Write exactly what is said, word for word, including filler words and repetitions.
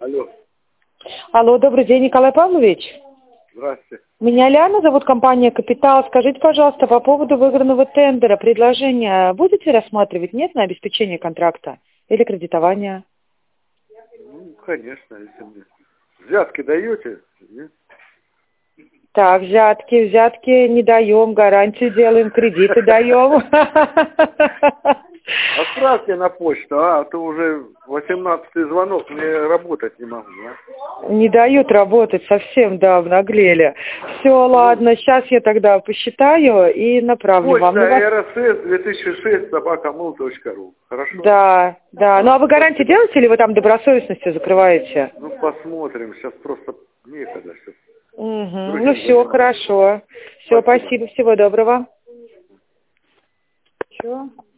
Алло. Алло, добрый день, Николай Павлович. Здравствуйте. Меня Ляна зовут, компания «Капитал». Скажите, пожалуйста, по поводу выигранного тендера, предложение будете рассматривать, нет, на обеспечение контракта или кредитование? Ну, конечно, если мне. Взятки даете? Нет? Так, взятки, взятки не даем, гарантию делаем, кредиты даем. Отправьте на почту, а, а то уже восемнадцатый звонок, мне работать не могу, а? Не дают работать совсем, да, обнаглели. Все, ладно, сейчас я тогда посчитаю и направлю вам. Почта Ну, вас- эр эс эс две тысячи шесть собака мыл точка ру. Хорошо? Да, да. Ну, а вы гарантии делаете или вы там добросовестностью закрываете? Ну, посмотрим. Сейчас просто некогда. Сейчас Угу. другим Ну, все, занимаюсь. хорошо. Все, Спасибо. спасибо, всего доброго. Чё?